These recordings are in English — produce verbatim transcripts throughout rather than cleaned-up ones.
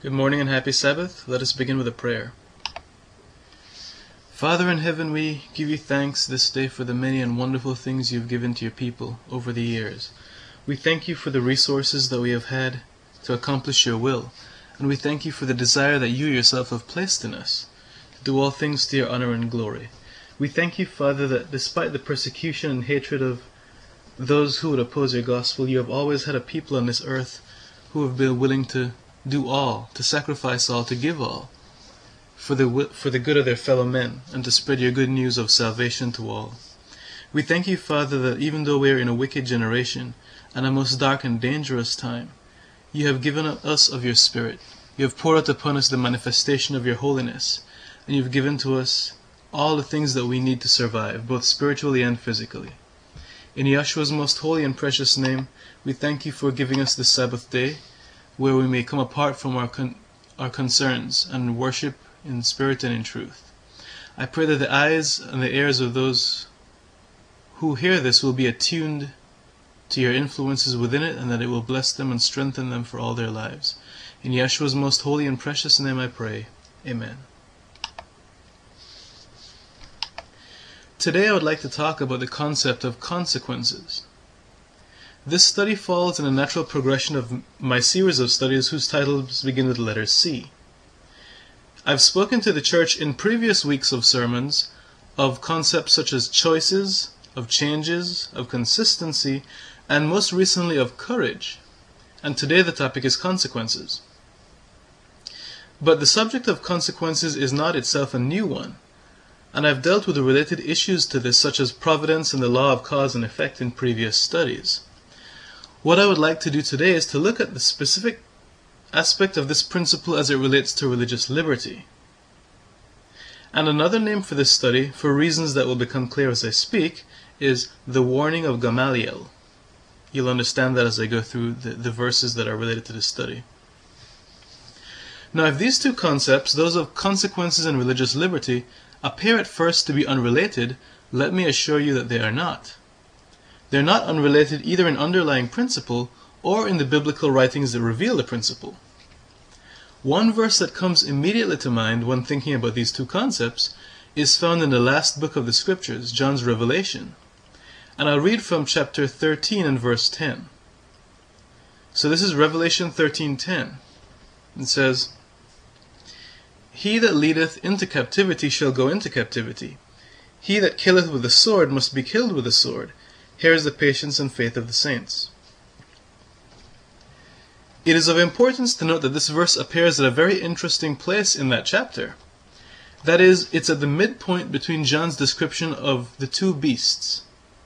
Good morning and happy Sabbath. Let us begin with a prayer. Father in heaven, we give you thanks this day for the many and wonderful things you've given to your people over the years. We thank you for the resources that we have had to accomplish your will, and we thank you for the desire that you yourself have placed in us to do all things to your honor and glory. We thank you, Father, that despite the persecution and hatred of those who would oppose your gospel, you have always had a people on this earth who have been willing to do all, to sacrifice all, to give all, for the, for the good of their fellow men, and to spread your good news of salvation to all. We thank you, Father, that even though we are in a wicked generation, and a most dark and dangerous time, you have given us of your Spirit. You have poured out upon us the manifestation of your holiness, and you have given to us all the things that we need to survive, both spiritually and physically. In Yeshua's most holy and precious name, we thank you for giving us the Sabbath day, where we may come apart from our con our concerns and worship in spirit and in truth. I pray that the eyes and the ears of those who hear this will be attuned to your influences within it, and that it will bless them and strengthen them for all their lives. In Yeshua's most holy and precious name I pray. Amen. Today I would like to talk about the concept of consequences. This study falls in a natural progression of my series of studies whose titles begin with the letter C. I've spoken to the church in previous weeks of sermons of concepts such as choices, of changes, of consistency, and most recently of courage. And today the topic is consequences. But the subject of consequences is not itself a new one, and I've dealt with the related issues to this, such as providence and the law of cause and effect, in previous studies. What I would like to do today is to look at the specific aspect of this principle as it relates to religious liberty. And another name for this study, for reasons that will become clear as I speak, is the warning of Gamaliel. You'll understand that as I go through the, the verses that are related to this study. Now, if these two concepts, those of consequences and religious liberty, appear at first to be unrelated, let me assure you that they are not. They're not unrelated either in underlying principle or in the biblical writings that reveal the principle. One verse that comes immediately to mind when thinking about these two concepts is found in the last book of the Scriptures, John's Revelation. And I'll read from chapter thirteen and verse ten. So this is Revelation thirteen ten. It says, "He that leadeth into captivity shall go into captivity. He that killeth with the sword must be killed with the sword. Here is the patience and faith of the saints." It is of importance to note that this verse appears at a very interesting place in that chapter. That is, it's at the midpoint between John's description of the two beasts.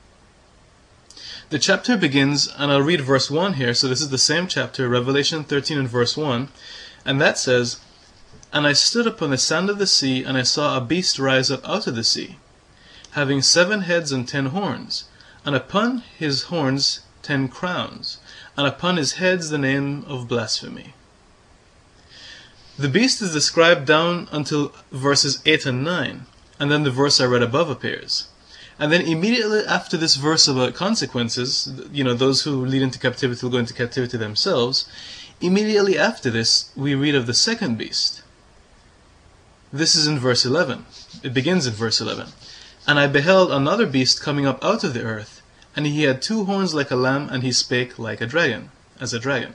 The chapter begins, and I'll read verse one here, so this is the same chapter, Revelation thirteen and verse one, and that says, "And I stood upon the sand of the sea, and I saw a beast rise up out of the sea, having seven heads and ten horns, and upon his horns ten crowns, and upon his heads the name of blasphemy." The beast is described down until verses eight and nine, and then the verse I read above appears. And then immediately after this verse about consequences, you know, those who lead into captivity will go into captivity themselves, immediately after this we read of the second beast. This is in verse eleven. It begins in verse eleven. "And I beheld another beast coming up out of the earth, and he had two horns like a lamb, and he spake like a dragon," as a dragon.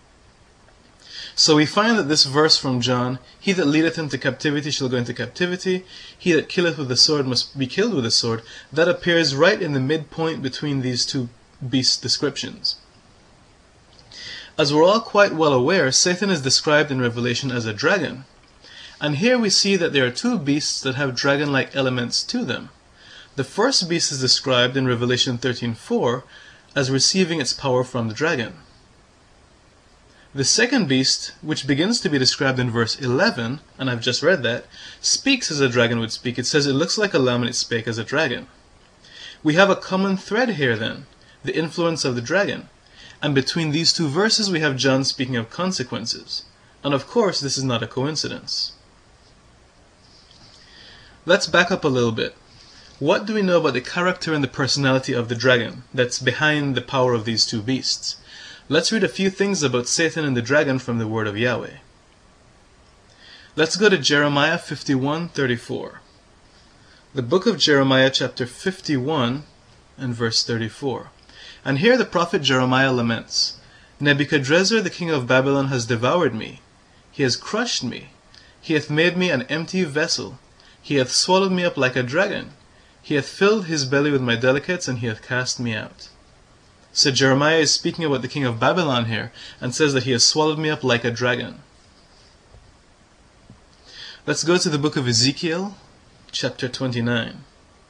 So we find that this verse from John, "He that leadeth into captivity shall go into captivity, he that killeth with the sword must be killed with the sword," that appears right in the midpoint between these two beast descriptions. As we're all quite well aware, Satan is described in Revelation as a dragon. And here we see that there are two beasts that have dragon-like elements to them. The first beast is described in Revelation thirteen four as receiving its power from the dragon. The second beast, which begins to be described in verse eleven, and I've just read that, speaks as a dragon would speak. It says it looks like a lamb and it spake as a dragon. We have a common thread here then, the influence of the dragon. And between these two verses we have John speaking of consequences. And of course this is not a coincidence. Let's back up a little bit. What do we know about the character and the personality of the dragon that's behind the power of these two beasts? Let's read a few things about Satan and the dragon from the word of Yahweh. Let's go to Jeremiah fifty-one thirty-four. The book of Jeremiah chapter fifty-one and verse thirty-four. And here the prophet Jeremiah laments, Nebuchadrezzar the king of Babylon has devoured me. He has crushed me. He hath made me an empty vessel. He hath swallowed me up like a dragon. He hath filled his belly with my delicates, and he hath cast me out. So Jeremiah is speaking about the king of Babylon here, and says that he has swallowed me up like a dragon. Let's go to the book of Ezekiel, chapter twenty-nine.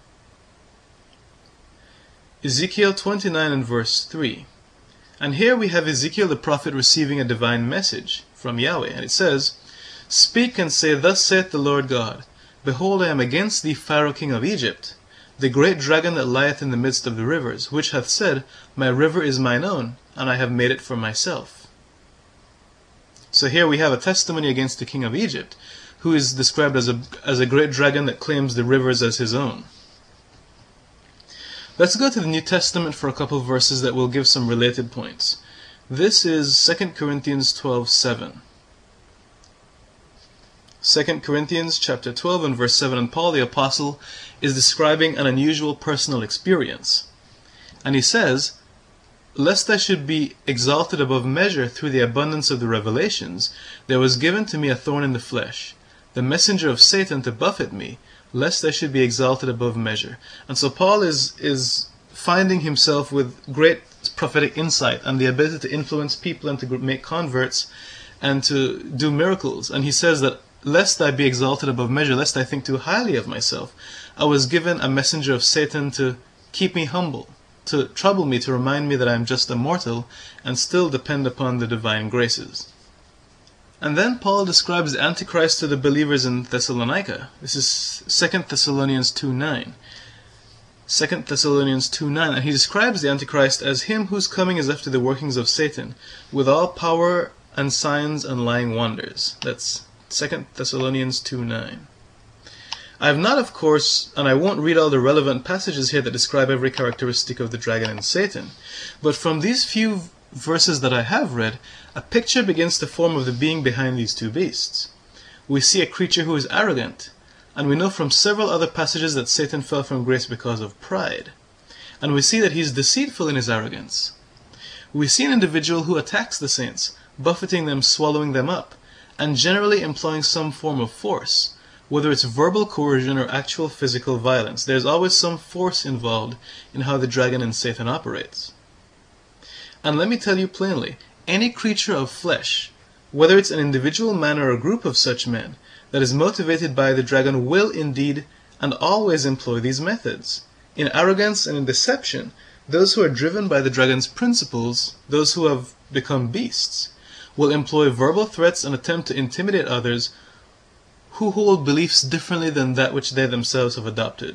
Ezekiel twenty-nine and verse three. And here we have Ezekiel the prophet receiving a divine message from Yahweh. And it says, Speak and say, Thus saith the Lord God, Behold, I am against thee, Pharaoh king of Egypt, the great dragon that lieth in the midst of the rivers, which hath said, My river is mine own, and I have made it for myself. So here we have a testimony against the king of Egypt, who is described as a, as a great dragon that claims the rivers as his own. Let's go to the New Testament for a couple of verses that will give some related points. This is Second Corinthians twelve seven. Second Corinthians chapter twelve and verse seven, and Paul the Apostle is describing an unusual personal experience. And he says, Lest I should be exalted above measure through the abundance of the revelations, there was given to me a thorn in the flesh, the messenger of Satan to buffet me, lest I should be exalted above measure. And so Paul is, is finding himself with great prophetic insight and the ability to influence people and to make converts and to do miracles. And he says that, lest I be exalted above measure, lest I think too highly of myself, I was given a messenger of Satan to keep me humble, to trouble me, to remind me that I am just a mortal and still depend upon the divine graces. And then Paul describes the Antichrist to the believers in Thessalonica. This is Second Thessalonians two nine. Second Thessalonians two nine, and he describes the Antichrist as him whose coming is after the workings of Satan, with all power and signs and lying wonders. That's Second Thessalonians two nine. I have not, of course, and I won't read all the relevant passages here that describe every characteristic of the dragon and Satan, but from these few verses that I have read, a picture begins to form of the being behind these two beasts. We see a creature who is arrogant, and we know from several other passages that Satan fell from grace because of pride. And we see that he is deceitful in his arrogance. We see an individual who attacks the saints, buffeting them, swallowing them up, and generally employing some form of force, whether it's verbal coercion or actual physical violence. There's always some force involved in how the dragon and Satan operates. And let me tell you plainly, any creature of flesh, whether it's an individual man or a group of such men, that is motivated by the dragon will indeed and always employ these methods. In arrogance and in deception, those who are driven by the dragon's principles, those who have become beasts, will employ verbal threats and attempt to intimidate others who hold beliefs differently than that which they themselves have adopted.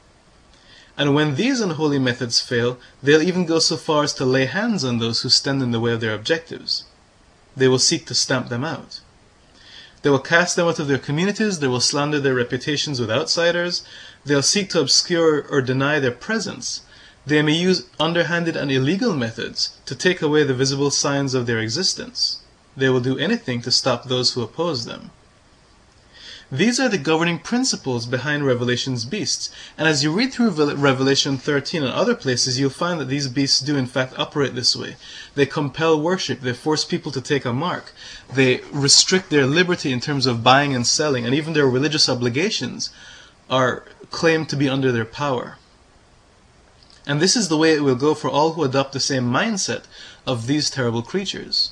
And when these unholy methods fail, they'll even go so far as to lay hands on those who stand in the way of their objectives. They will seek to stamp them out. They will cast them out of their communities, they will slander their reputations with outsiders, they'll seek to obscure or deny their presence. They may use underhanded and illegal methods to take away the visible signs of their existence. They will do anything to stop those who oppose them. These are the governing principles behind Revelation's beasts, and as you read through Revelation thirteen and other places, you'll find that these beasts do in fact operate this way. They compel worship, they force people to take a mark, they restrict their liberty in terms of buying and selling, and even their religious obligations are claimed to be under their power. And this is the way it will go for all who adopt the same mindset of these terrible creatures.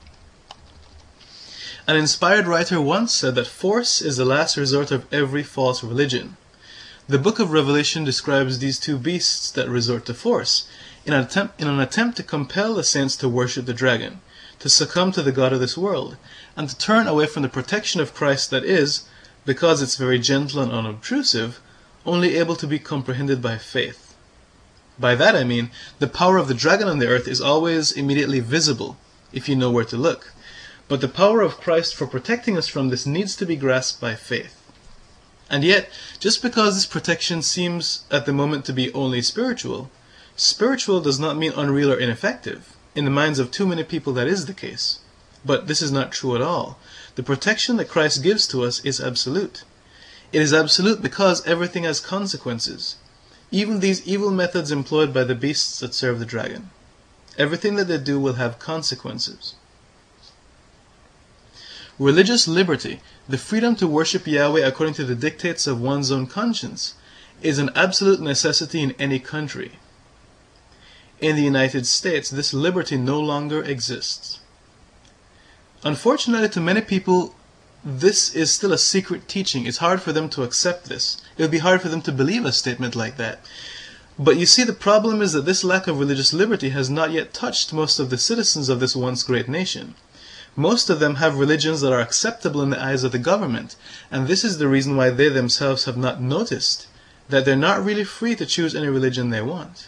An inspired writer once said that force is the last resort of every false religion. The book of Revelation describes these two beasts that resort to force, in an attempt, in an attempt to compel the saints to worship the dragon, to succumb to the god of this world, and to turn away from the protection of Christ that is, because it's very gentle and unobtrusive, only able to be comprehended by faith. By that I mean, the power of the dragon on the earth is always immediately visible, if you know where to look. But the power of Christ for protecting us from this needs to be grasped by faith. And yet, just because this protection seems at the moment to be only spiritual, spiritual does not mean unreal or ineffective. In the minds of too many people that is the case. But this is not true at all. The protection that Christ gives to us is absolute. It is absolute because everything has consequences. Even these evil methods employed by the beasts that serve the dragon. Everything that they do will have consequences. Religious liberty, the freedom to worship Yahweh according to the dictates of one's own conscience, is an absolute necessity in any country. In the United States, this liberty no longer exists. Unfortunately, to many people, this is still a secret teaching. It's hard for them to accept this. It would be hard for them to believe a statement like that. But you see, the problem is that this lack of religious liberty has not yet touched most of the citizens of this once great nation. Most of them have religions that are acceptable in the eyes of the government, and this is the reason why they themselves have not noticed that they're not really free to choose any religion they want.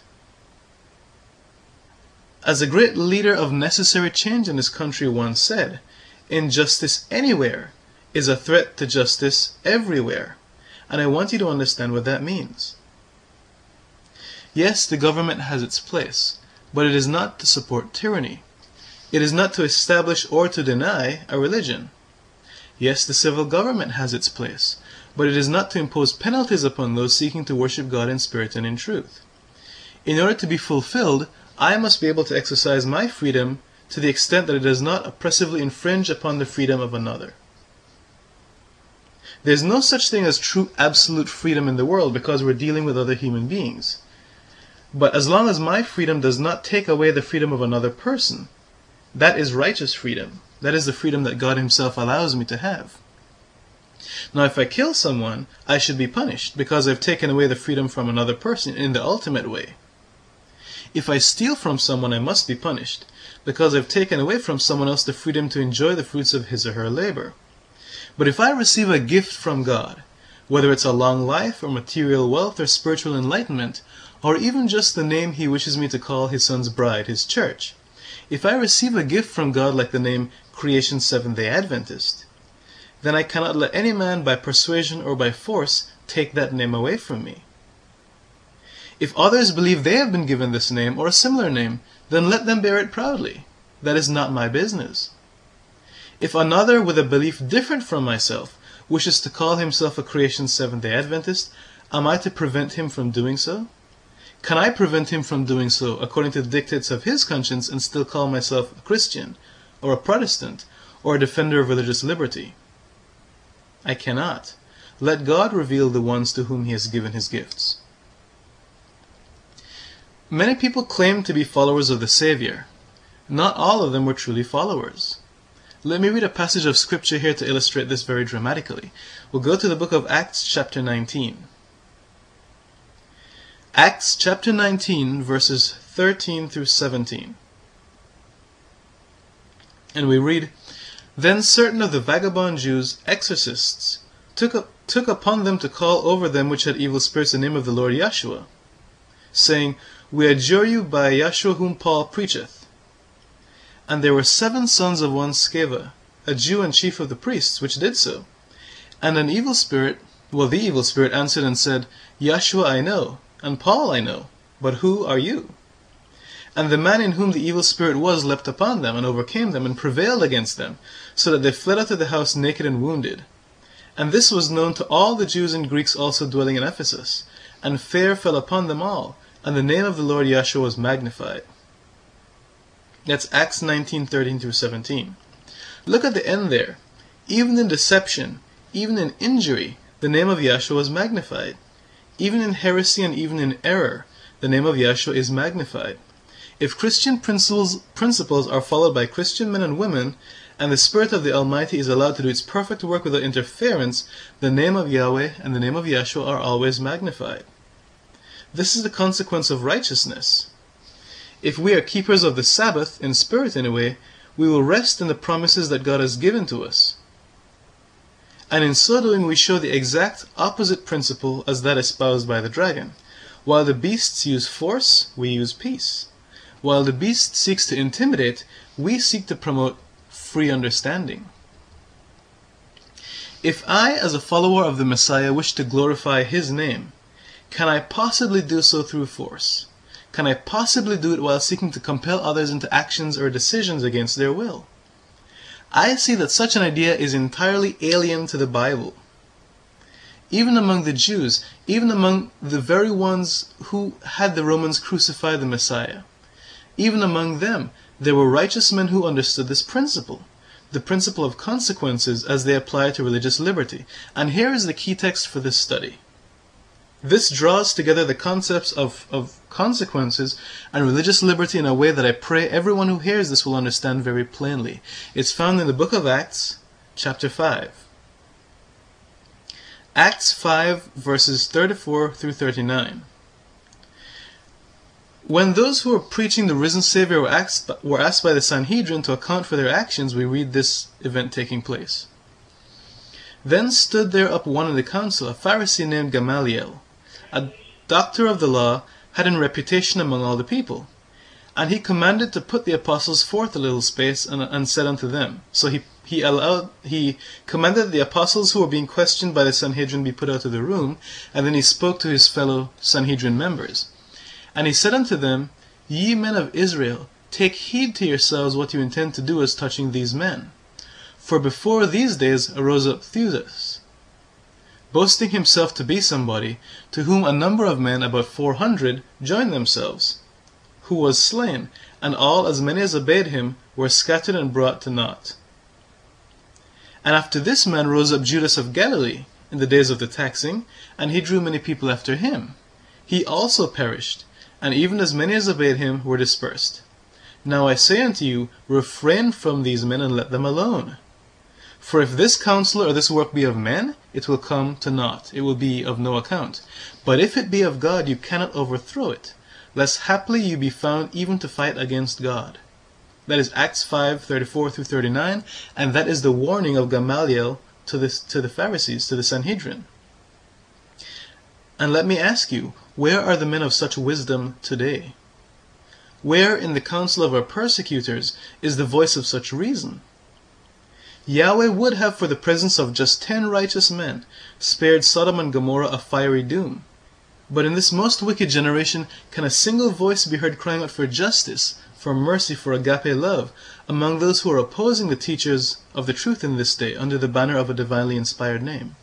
As a great leader of necessary change in this country once said, injustice anywhere is a threat to justice everywhere. And I want you to understand what that means. Yes, the government has its place, but it is not to support tyranny. It is not to establish or to deny a religion. Yes, the civil government has its place, but it is not to impose penalties upon those seeking to worship God in spirit and in truth. In order to be fulfilled, I must be able to exercise my freedom to the extent that it does not oppressively infringe upon the freedom of another. There is no such thing as true absolute freedom in the world because we're dealing with other human beings. But as long as my freedom does not take away the freedom of another person, that is righteous freedom. That is the freedom that God Himself allows me to have. Now, if I kill someone, I should be punished because I've taken away the freedom from another person in the ultimate way. If I steal from someone, I must be punished because I've taken away from someone else the freedom to enjoy the fruits of his or her labor. But if I receive a gift from God, whether it's a long life or material wealth or spiritual enlightenment, or even just the name He wishes me to call His Son's bride, His church, if I receive a gift from God like the name Creation Seventh-day Adventist, then I cannot let any man by persuasion or by force take that name away from me. If others believe they have been given this name or a similar name, then let them bear it proudly. That is not my business. If another with a belief different from myself wishes to call himself a Creation Seventh-day Adventist, am I to prevent him from doing so? Can I prevent him from doing so according to the dictates of his conscience and still call myself a Christian, or a Protestant, or a defender of religious liberty? I cannot. Let God reveal the ones to whom He has given His gifts. Many people claim to be followers of the Savior. Not all of them were truly followers. Let me read a passage of Scripture here to illustrate this very dramatically. We'll go to the book of Acts chapter nineteen. Acts chapter nineteen, verses thirteen through seventeen. And we read, Then certain of the vagabond Jews, exorcists, took, up, took upon them to call over them which had evil spirits the name of the Lord Yahshua, saying, We adjure you by Yahshua whom Paul preacheth. And there were seven sons of one Sceva, a Jew and chief of the priests, which did so. And an evil spirit, well, the evil spirit answered and said, Yahshua I know, and Paul I know, but who are you? And the man in whom the evil spirit was leapt upon them, and overcame them, and prevailed against them, so that they fled out of the house naked and wounded. And this was known to all the Jews and Greeks also dwelling in Ephesus, and fear fell upon them all, and the name of the Lord Yahshua was magnified. That's Acts nineteen, thirteen through seventeen. Look at the end there. Even in deception, even in injury, the name of Yahshua is magnified. Even in heresy and even in error, the name of Yahshua is magnified. If Christian principles, principles are followed by Christian men and women, and the Spirit of the Almighty is allowed to do its perfect work without interference, the name of Yahweh and the name of Yahshua are always magnified. This is the consequence of righteousness. If we are keepers of the Sabbath, in spirit anyway, we will rest in the promises that God has given to us. And in so doing we show the exact opposite principle as that espoused by the dragon. While the beasts use force, we use peace. While the beast seeks to intimidate, we seek to promote free understanding. If I, as a follower of the Messiah, wish to glorify His name, can I possibly do so through force? Can I possibly do it while seeking to compel others into actions or decisions against their will? I see that such an idea is entirely alien to the Bible. Even among the Jews, even among the very ones who had the Romans crucify the Messiah, even among them, there were righteous men who understood this principle, the principle of consequences as they apply to religious liberty. And here is the key text for this study. This draws together the concepts of, of consequences and religious liberty in a way that I pray everyone who hears this will understand very plainly. It's found in the book of Acts, chapter five. Acts five, verses thirty-four through thirty-nine. When those who were preaching the risen Savior were asked, were asked by the Sanhedrin to account for their actions, we read this event taking place. Then stood there up one in the council, a Pharisee named Gamaliel, a doctor of the law, had in reputation among all the people. And he commanded to put the apostles forth a little space, and, and said unto them, so he He allowed, he commanded the apostles who were being questioned by the Sanhedrin be put out of the room, and then he spoke to his fellow Sanhedrin members. And he said unto them, Ye men of Israel, take heed to yourselves what you intend to do as touching these men. For before these days arose up Theudas, boasting himself to be somebody, to whom a number of men, about four hundred, joined themselves, who was slain, and all, as many as obeyed him, were scattered and brought to naught. And after this man rose up Judas of Galilee in the days of the taxing, and he drew many people after him. He also perished, and even as many as obeyed him were dispersed. Now I say unto you, refrain from these men and let them alone. For if this counsel or this work be of men, it will come to naught, it will be of no account. But if it be of God, you cannot overthrow it, lest haply you be found even to fight against God. That is Acts five, thirty-four through thirty-nine, and that is the warning of Gamaliel to, this, to the Pharisees, to the Sanhedrin. And let me ask you, where are the men of such wisdom today? Where in the council of our persecutors is the voice of such reason? Yahweh would have, for the presence of just ten righteous men, spared Sodom and Gomorrah a fiery doom. But in this most wicked generation, can a single voice be heard crying out for justice, for mercy, for agape love, among those who are opposing the teachers of the truth in this day, under the banner of a divinely inspired name?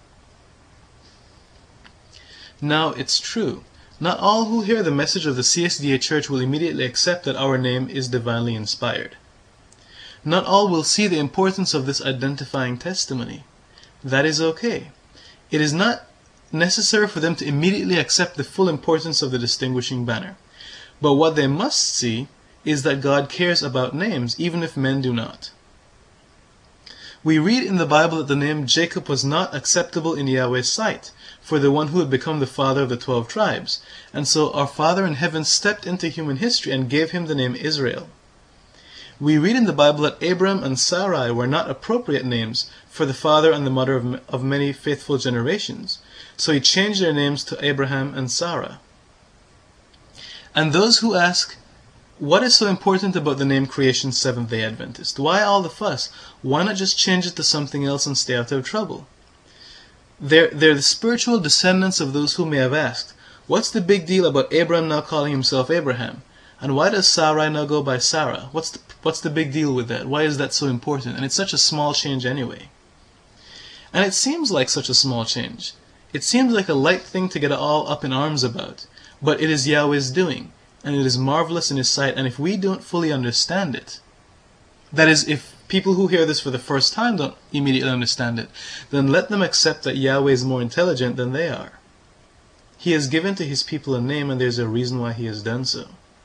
Now, it's true, not all who hear the message of the C S D A Church will immediately accept that our name is divinely inspired. Not all will see the importance of this identifying testimony. That is okay. It is not necessary for them to immediately accept the full importance of the distinguishing banner. But what they must see is that God cares about names, even if men do not. We read in the Bible that the name Jacob was not acceptable in Yahweh's sight, for the one who had become the father of the twelve tribes. And so our Father in heaven stepped into human history and gave him the name Israel. We read in the Bible that Abram and Sarai were not appropriate names for the father and the mother of, of many faithful generations. So he changed their names to Abraham and Sarah. And those who ask, what is so important about the name Creation Seventh-day Adventist? Why all the fuss? Why not just change it to something else and stay out of trouble? They're, they're the spiritual descendants of those who may have asked, what's the big deal about Abraham now calling himself Abraham? And why does Sarai now go by Sarah? What's the, what's the big deal with that? Why is that so important? And it's such a small change anyway. And it seems like such a small change. It seems like a light thing to get all up in arms about. But it is Yahweh's doing, and it is marvelous in His sight. And if we don't fully understand it, that is, if people who hear this for the first time don't immediately understand it, then let them accept that Yahweh is more intelligent than they are. He has given to His people a name, and there's a reason why He has done so.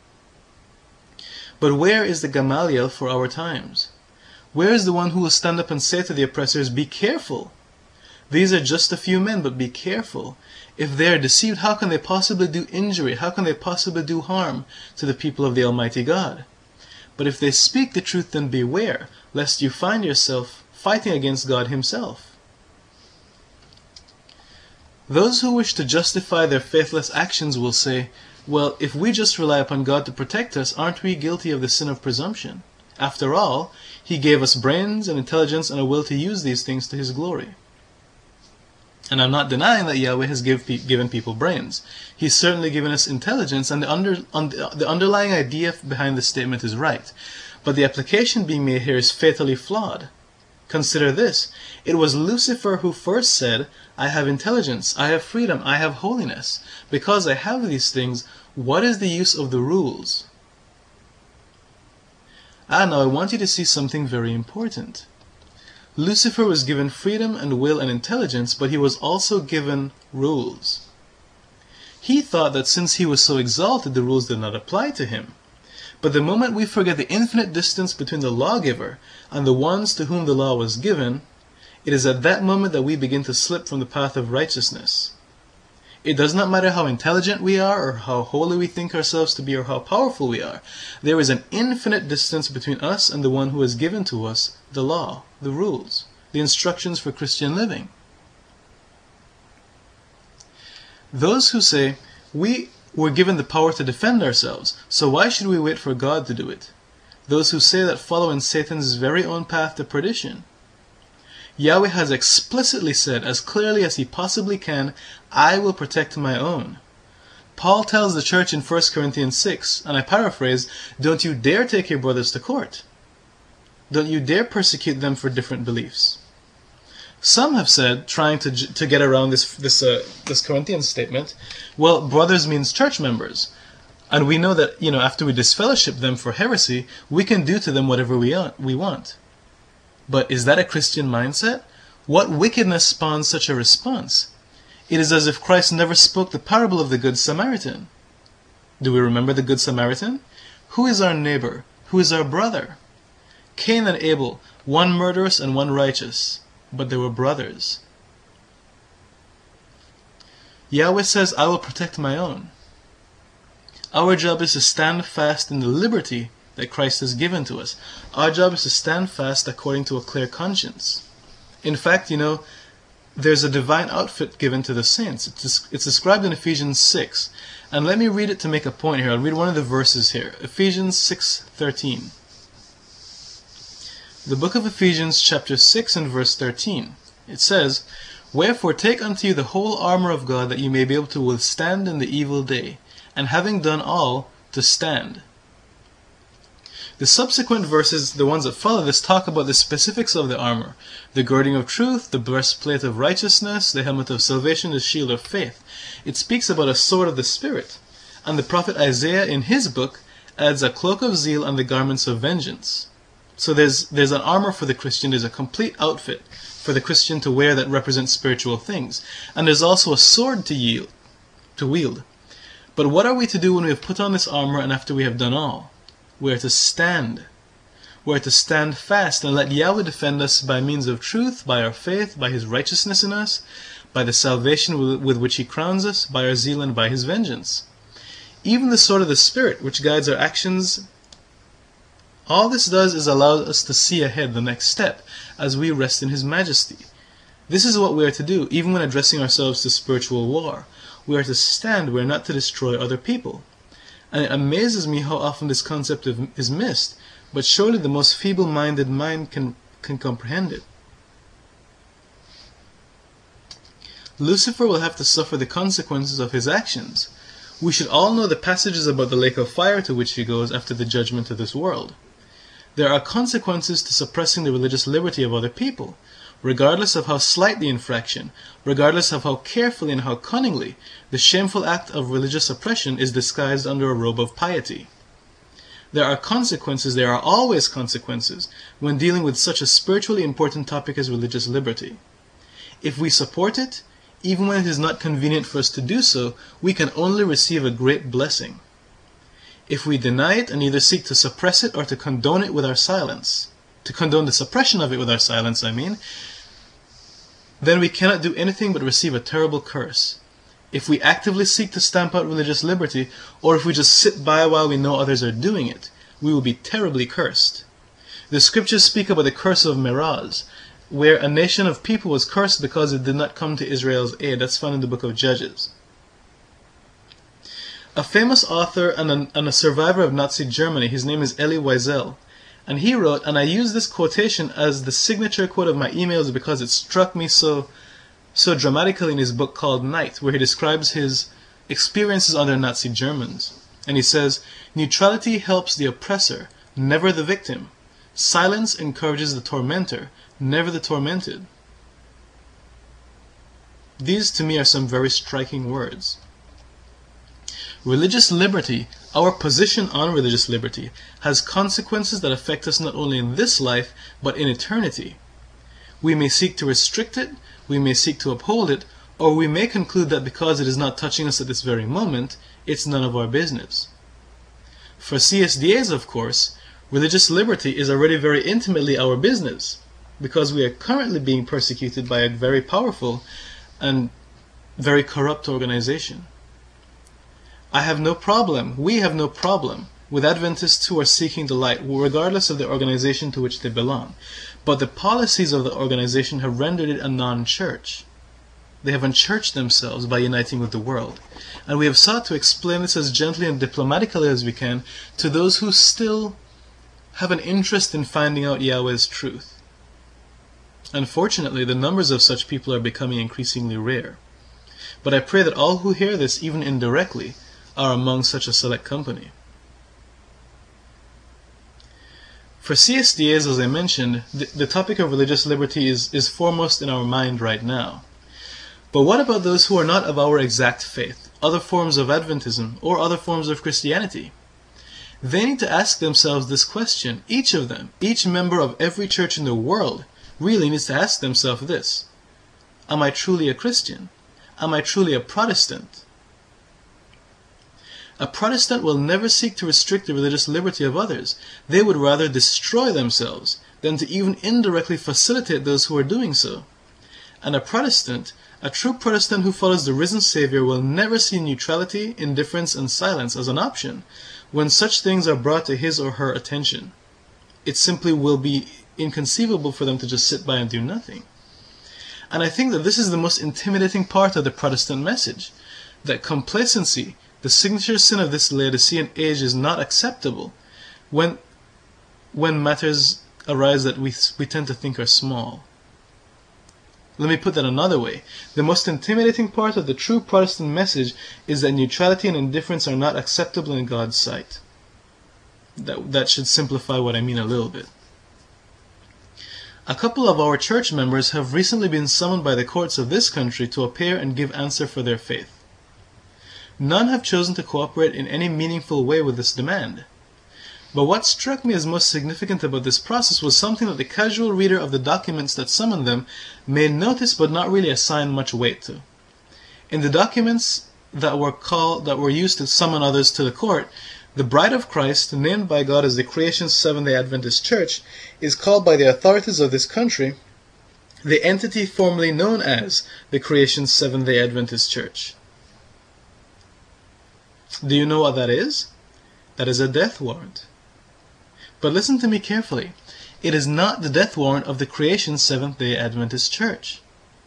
But where is the Gamaliel for our times? Where is the one who will stand up and say to the oppressors, be careful? These are just a few men, but be careful. If they are deceived, how can they possibly do injury? How can they possibly do harm to the people of the Almighty God? But if they speak the truth, then beware, lest you find yourself fighting against God Himself. Those who wish to justify their faithless actions will say, well, if we just rely upon God to protect us, aren't we guilty of the sin of presumption? After all, He gave us brains and intelligence and a will to use these things to His glory. And I'm not denying that Yahweh has give, given people brains. He's certainly given us intelligence, and the, under, un, the underlying idea behind this statement is right. But the application being made here is fatally flawed. Consider this. It was Lucifer who first said, I have intelligence, I have freedom, I have holiness. Because I have these things, what is the use of the rules? Ah, now I want you to see something very important. Lucifer was given freedom and will and intelligence, but he was also given rules. He thought that since he was so exalted, the rules did not apply to him. But the moment we forget the infinite distance between the lawgiver and the ones to whom the law was given, it is at that moment that we begin to slip from the path of righteousness. It does not matter how intelligent we are, or how holy we think ourselves to be, or how powerful we are. There is an infinite distance between us and the one who has given to us the law, the rules, the instructions for Christian living. Those who say, we were given the power to defend ourselves, so why should we wait for God to do it? Those who say that follow in Satan's very own path to perdition. Yahweh has explicitly said, as clearly as he possibly can, I will protect my own. Paul tells the church in First Corinthians six, and I paraphrase, don't you dare take your brothers to court. Don't you dare persecute them for different beliefs. Some have said, trying to to get around this this uh, this Corinthians statement, well, brothers means church members, and we know that, you know, after we disfellowship them for heresy, we can do to them whatever we we want. But is that a Christian mindset? What wickedness spawns such a response? It is as if Christ never spoke the parable of the Good Samaritan. Do we remember the Good Samaritan? Who is our neighbor? Who is our brother? Cain and Abel, one murderous and one righteous, but they were brothers. Yahweh says, I will protect my own. Our job is to stand fast in the liberty that Christ has given to us. Our job is to stand fast according to a clear conscience. In fact, you know, there's a divine outfit given to the saints. It's, it's described in Ephesians six. And let me read it to make a point here. I'll read one of the verses here. Ephesians six thirteen. The book of Ephesians chapter six and verse thirteen. It says, Wherefore take unto you the whole armor of God, that you may be able to withstand in the evil day, and having done all, to stand. The subsequent verses, the ones that follow this, talk about the specifics of the armor. The girding of truth, the breastplate of righteousness, the helmet of salvation, the shield of faith. It speaks about a sword of the Spirit. And the prophet Isaiah in his book adds a cloak of zeal and the garments of vengeance. So there's there's an armor for the Christian, there's a complete outfit for the Christian to wear that represents spiritual things. And there's also a sword to yield, to wield. But what are we to do when we have put on this armor and after we have done all? We are to stand. We are to stand fast and let Yahweh defend us by means of truth, by our faith, by his righteousness in us, by the salvation with which he crowns us, by our zeal and by his vengeance. Even the sword of the Spirit, which guides our actions, all this does is allow us to see ahead the next step as we rest in his majesty. This is what we are to do, even when addressing ourselves to spiritual war. We are to stand, we are not to destroy other people. And it amazes me how often this concept is missed, but surely the most feeble-minded mind can, can comprehend it. Lucifer will have to suffer the consequences of his actions. We should all know the passages about the lake of fire to which he goes after the judgment of this world. There are consequences to suppressing the religious liberty of other people, regardless of how slight the infraction, regardless of how carefully and how cunningly the shameful act of religious oppression is disguised under a robe of piety. There are consequences, there are always consequences, when dealing with such a spiritually important topic as religious liberty. If we support it, even when it is not convenient for us to do so, we can only receive a great blessing. If we deny it and either seek to suppress it or to condone it with our silence, to condone the suppression of it with our silence, I mean, then we cannot do anything but receive a terrible curse. If we actively seek to stamp out religious liberty, or if we just sit by while we know others are doing it, we will be terribly cursed. The scriptures speak about the curse of Meroz, where a nation of people was cursed because it did not come to Israel's aid. That's found in the book of Judges. A famous author and a, and a survivor of Nazi Germany, his name is Elie Wiesel, and he wrote, and I use this quotation as the signature quote of my emails because it struck me so, so dramatically in his book called Night, where he describes his experiences under Nazi Germans. And he says, neutrality helps the oppressor, never the victim. Silence encourages the tormentor, never the tormented. These to me are some very striking words. Religious liberty, our position on religious liberty, has consequences that affect us not only in this life, but in eternity. We may seek to restrict it, we may seek to uphold it, or we may conclude that because it is not touching us at this very moment, it's none of our business. For C S D As, of course, religious liberty is already very intimately our business, because we are currently being persecuted by a very powerful and very corrupt organization. I have no problem, we have no problem, with Adventists who are seeking the light, regardless of the organization to which they belong. But the policies of the organization have rendered it a non-church. They have unchurched themselves by uniting with the world. And we have sought to explain this as gently and diplomatically as we can to those who still have an interest in finding out Yahweh's truth. Unfortunately, the numbers of such people are becoming increasingly rare. But I pray that all who hear this, even indirectly, are among such a select company. For C S D As, as I mentioned, the, the topic of religious liberty is, is foremost in our mind right now. But what about those who are not of our exact faith, other forms of Adventism, or other forms of Christianity? They need to ask themselves this question, each of them, each member of every church in the world, really needs to ask themselves this: am I truly a Christian? Am I truly a Protestant? A Protestant will never seek to restrict the religious liberty of others. They would rather destroy themselves than to even indirectly facilitate those who are doing so. And a Protestant, a true Protestant who follows the risen Savior, will never see neutrality, indifference, and silence as an option when such things are brought to his or her attention. It simply will be inconceivable for them to just sit by and do nothing. And I think that this is the most intimidating part of the Protestant message, that complacency, the signature sin of this Laodicean age, is not acceptable when, when matters arise that we, we tend to think are small. Let me put that another way. The most intimidating part of the true Protestant message is that neutrality and indifference are not acceptable in God's sight. That, that should simplify what I mean a little bit. A couple of our church members have recently been summoned by the courts of this country to appear and give answer for their faith. None have chosen to cooperate in any meaningful way with this demand. But what struck me as most significant about this process was something that the casual reader of the documents that summoned them may notice but not really assign much weight to. In the documents that were called that were used to summon others to the court, the Bride of Christ, named by God as the Creation Seventh-day Adventist Church, is called by the authorities of this country the entity formerly known as the Creation Seventh-day Adventist Church. Do you know what that is? That is a death warrant. But listen to me carefully. It is not the death warrant of the Creation Seventh-day Adventist Church.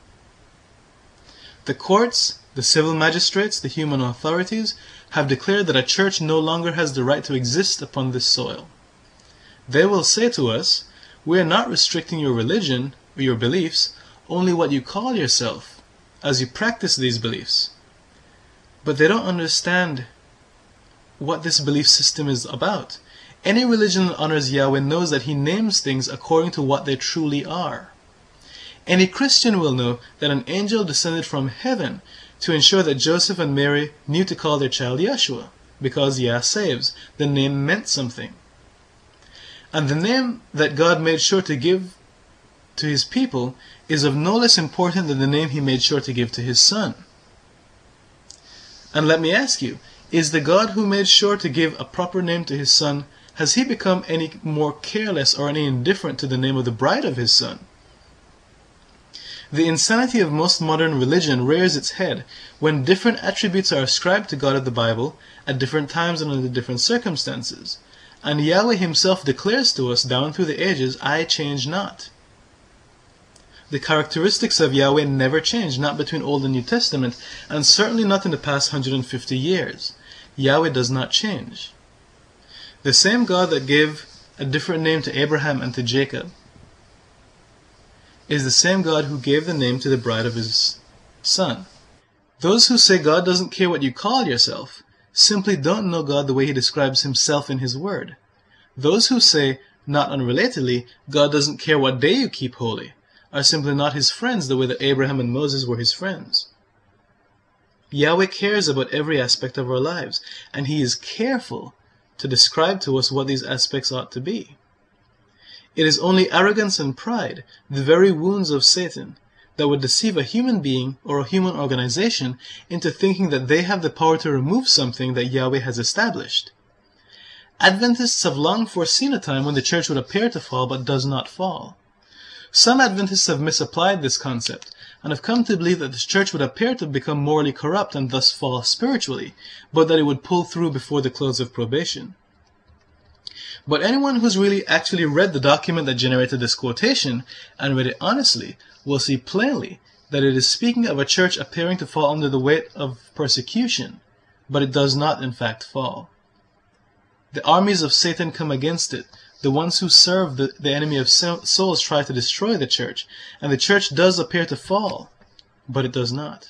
The courts, the civil magistrates, the human authorities have declared that a church no longer has the right to exist upon this soil. They will say to us, we are not restricting your religion or your beliefs, only what you call yourself, as you practice these beliefs. But they don't understand what this belief system is about. Any religion that honors Yahweh knows that He names things according to what they truly are. Any Christian will know that an angel descended from heaven to ensure that Joseph and Mary knew to call their child Yeshua, because Yah saves. The name meant something. And the name that God made sure to give to His people is of no less importance than the name He made sure to give to His Son. And let me ask you, is the God who made sure to give a proper name to His Son, has He become any more careless or any indifferent to the name of the bride of His Son? The insanity of most modern religion rears its head when different attributes are ascribed to God of the Bible at different times and under different circumstances. And Yahweh Himself declares to us down through the ages, I change not. The characteristics of Yahweh never change, not between Old and New Testament, and certainly not in the past one hundred fifty years. Yahweh does not change. The same God that gave a different name to Abraham and to Jacob is the same God who gave the name to the bride of His Son. Those who say God doesn't care what you call yourself simply don't know God the way He describes Himself in His Word. Those who say Not unrelatedly, God doesn't care what day you keep holy, are simply not his friends the way that Abraham and Moses were his friends. Yahweh cares about every aspect of our lives, and he is careful to describe to us what these aspects ought to be. It is only arrogance and pride, the very wounds of Satan, that would deceive a human being or a human organization into thinking that they have the power to remove something that Yahweh has established. Adventists have long foreseen a time when the church would appear to fall but does not fall. Some Adventists have misapplied this concept and have come to believe that the church would appear to become morally corrupt and thus fall spiritually, but that it would pull through before the close of probation. But anyone who's really actually read the document that generated this quotation, and read it honestly, will see plainly that it is speaking of a church appearing to fall under the weight of persecution, but it does not in fact fall. The armies of Satan come against it. The ones who serve the, the enemy of souls try to destroy the church, and the church does appear to fall, but it does not.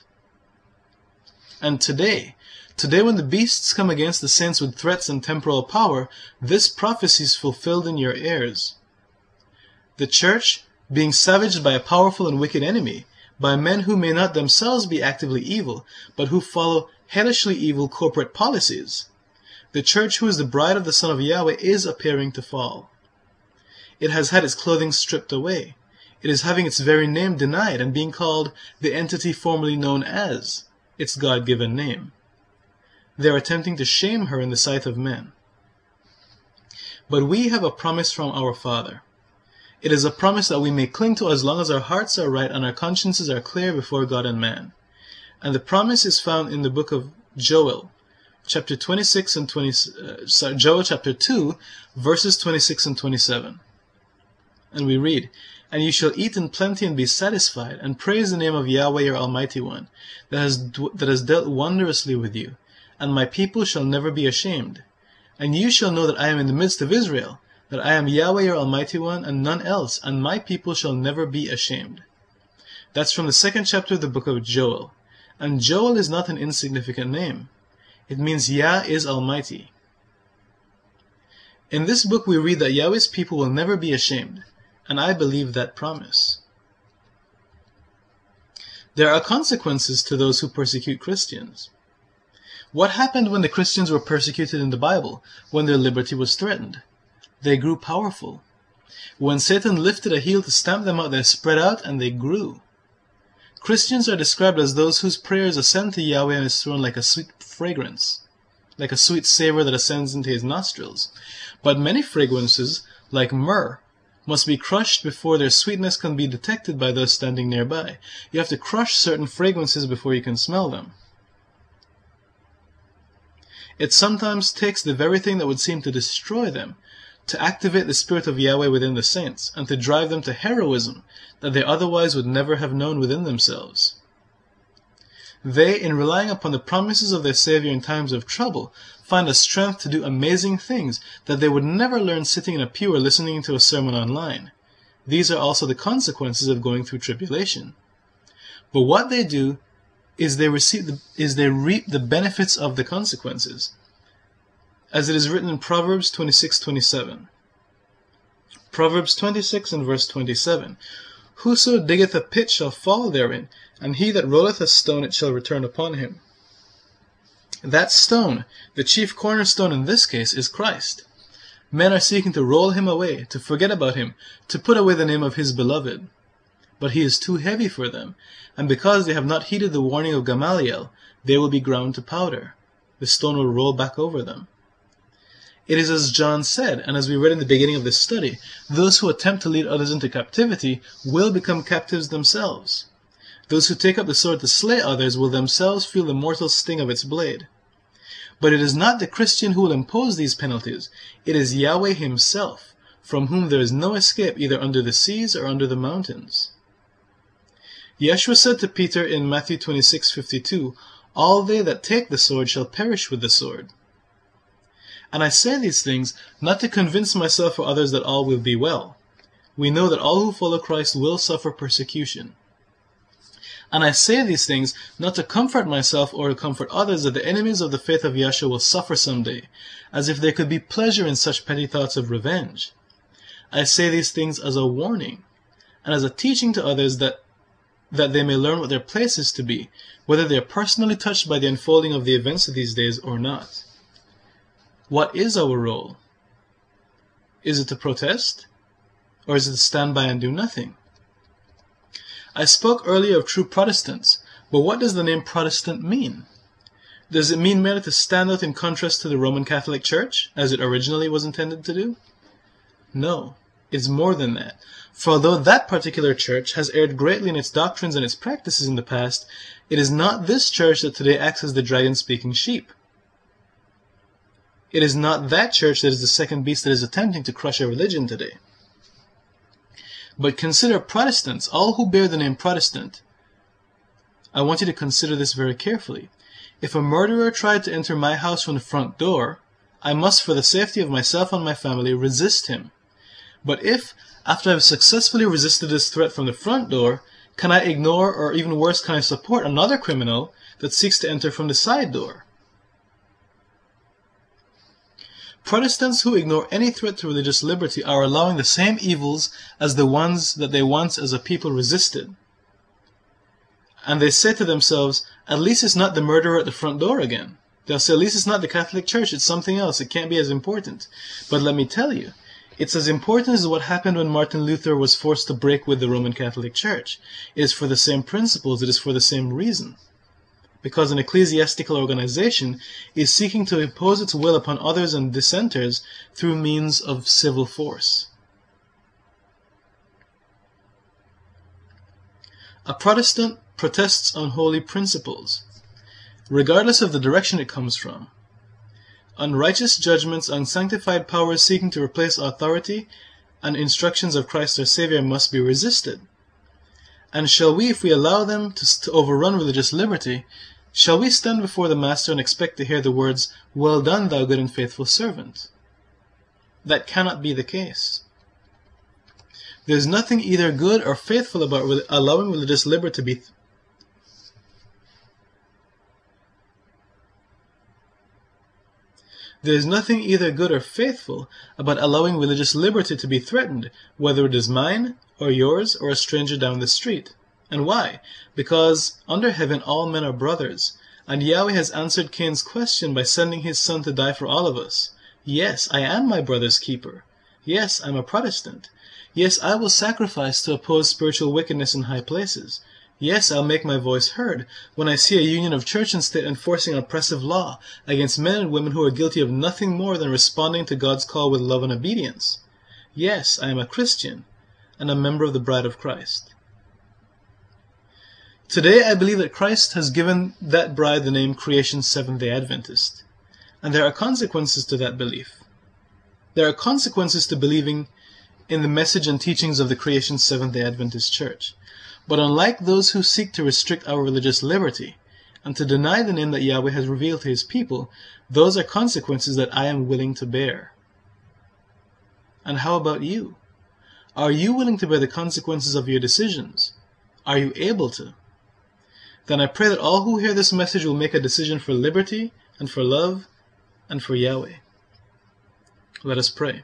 And today, today when the beasts come against the saints with threats and temporal power, this prophecy is fulfilled in your ears. The church, being savaged by a powerful and wicked enemy, by men who may not themselves be actively evil, but who follow hellishly evil corporate policies, the church who is the bride of the Son of Yahweh is appearing to fall. It has had its clothing stripped away. It is having its very name denied and being called the entity formerly known as its God-given name. They are attempting to shame her in the sight of men. But we have a promise from our Father. It is a promise that we may cling to as long as our hearts are right and our consciences are clear before God and man. And the promise is found in the book of Joel, chapter twenty-six and twenty. Uh, sorry, Joel chapter two, verses twenty-six and twenty-seven. And we read, "And you shall eat in plenty and be satisfied, and praise the name of Yahweh your Almighty One, that has that has dealt wondrously with you. And my people shall never be ashamed. And you shall know that I am in the midst of Israel, that I am Yahweh your Almighty One, and none else, and my people shall never be ashamed." That's from the second chapter of the book of Joel. And Joel is not an insignificant name. It means Yah is Almighty. In this book we read that Yahweh's people will never be ashamed, and I believe that promise. There are consequences to those who persecute Christians. What happened when the Christians were persecuted in the Bible, when their liberty was threatened? They grew powerful. When Satan lifted a heel to stamp them out, they spread out and they grew. Christians are described as those whose prayers ascend to Yahweh on his throne like a sweet fragrance, like a sweet savor that ascends into his nostrils. But many fragrances, like myrrh, must be crushed before their sweetness can be detected by those standing nearby. You have to crush certain fragrances before you can smell them. It sometimes takes the very thing that would seem to destroy them to activate the Spirit of Yahweh within the saints and to drive them to heroism that they otherwise would never have known within themselves. They, in relying upon the promises of their Savior in times of trouble, find a strength to do amazing things that they would never learn sitting in a pew or listening to a sermon online. These are also the consequences of going through tribulation. But what they do is they receive the, is they reap the benefits of the consequences, as it is written in Proverbs twenty-six twenty-seven. Proverbs twenty-six and verse twenty-seven. "Whoso diggeth a pit shall fall therein, and he that rolleth a stone it shall return upon him." That stone, the chief cornerstone in this case, is Christ. Men are seeking to roll him away, to forget about him, to put away the name of his beloved. But he is too heavy for them, and because they have not heeded the warning of Gamaliel, they will be ground to powder. The stone will roll back over them. It is as John said, and as we read in the beginning of this study, those who attempt to lead others into captivity will become captives themselves. Those who take up the sword to slay others will themselves feel the mortal sting of its blade. But it is not the Christian who will impose these penalties. It is Yahweh himself, from whom there is no escape either under the seas or under the mountains. Yeshua said to Peter in Matthew twenty-six fifty-two, "All they that take the sword shall perish with the sword." And I say these things not to convince myself or others that all will be well. We know that all who follow Christ will suffer persecution. And I say these things not to comfort myself or to comfort others that the enemies of the faith of Yeshua will suffer someday, as if there could be pleasure in such petty thoughts of revenge. I say these things as a warning, and as a teaching to others that, that they may learn what their place is to be, whether they are personally touched by the unfolding of the events of these days or not. What is our role? Is it to protest? Or is it to stand by and do nothing? I spoke earlier of true Protestants, but what does the name Protestant mean? Does it mean merely to stand out in contrast to the Roman Catholic Church, as it originally was intended to do? No, it's more than that. For although that particular church has erred greatly in its doctrines and its practices in the past, it is not this church that today acts as the dragon-speaking sheep. It is not that church that is the second beast that is attempting to crush our religion today. But consider Protestants, all who bear the name Protestant. I want you to consider this very carefully. If a murderer tried to enter my house from the front door, I must, for the safety of myself and my family, resist him. But if, after I have successfully resisted this threat from the front door, can I ignore, or even worse, can I support another criminal that seeks to enter from the side door? Protestants who ignore any threat to religious liberty are allowing the same evils as the ones that they once as a people resisted. And they say to themselves, at least it's not the murderer at the front door again. They'll say, at least it's not the Catholic Church, it's something else, it can't be as important. But let me tell you, it's as important as what happened when Martin Luther was forced to break with the Roman Catholic Church. It is for the same principles, it is for the same reason. Because an ecclesiastical organization is seeking to impose its will upon others and dissenters through means of civil force. A Protestant protests unholy principles, regardless of the direction it comes from. Unrighteous judgments, unsanctified powers seeking to replace authority and instructions of Christ our Savior must be resisted. And shall we, if we allow them to, to overrun religious liberty, shall we stand before the Master and expect to hear the words, "Well done, thou good and faithful servant"? That cannot be the case. There is nothing either good or faithful about re- allowing religious liberty to be th- There is nothing either good or faithful about allowing religious liberty to be threatened, whether it is mine, or yours, or a stranger down the street. And why? Because under heaven all men are brothers, and Yahweh has answered Cain's question by sending his son to die for all of us. Yes, I am my brother's keeper. Yes, I'm a Protestant. Yes, I will sacrifice to oppose spiritual wickedness in high places. Yes, I'll make my voice heard when I see a union of church and state enforcing oppressive law against men and women who are guilty of nothing more than responding to God's call with love and obedience. Yes, I am a Christian and a member of the Bride of Christ. Today, I believe that Christ has given that bride the name Creation Seventh-day Adventist, and there are consequences to that belief. There are consequences to believing in the message and teachings of the Creation Seventh-day Adventist Church. But unlike those who seek to restrict our religious liberty and to deny the name that Yahweh has revealed to his people, those are consequences that I am willing to bear. And how about you? Are you willing to bear the consequences of your decisions? Are you able to? Then I pray that all who hear this message will make a decision for liberty and for love and for Yahweh. Let us pray.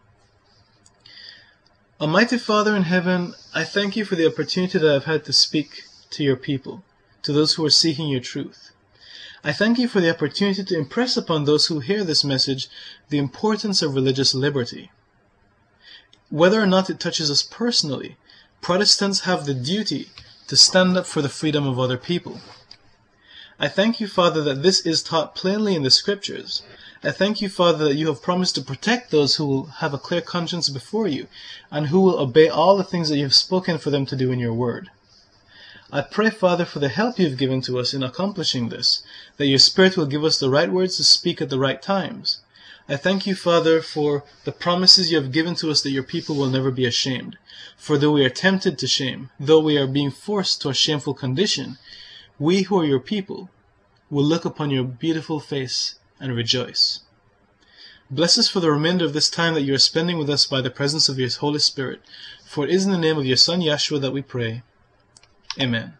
Almighty Father in heaven, I thank you for the opportunity that I've had to speak to your people, to those who are seeking your truth. I thank you for the opportunity to impress upon those who hear this message the importance of religious liberty. Whether or not it touches us personally, Protestants have the duty to stand up for the freedom of other people. I thank you, Father, that this is taught plainly in the Scriptures. I thank you, Father, that you have promised to protect those who will have a clear conscience before you, and who will obey all the things that you have spoken for them to do in your word. I pray, Father, for the help you have given to us in accomplishing this, that your Spirit will give us the right words to speak at the right times. I thank you, Father, for the promises you have given to us that your people will never be ashamed. For though we are tempted to shame, though we are being forced to a shameful condition, we who are your people will look upon your beautiful face and rejoice. Bless us for the remainder of this time that you are spending with us by the presence of your Holy Spirit. For it is in the name of your Son Yeshua that we pray. Amen.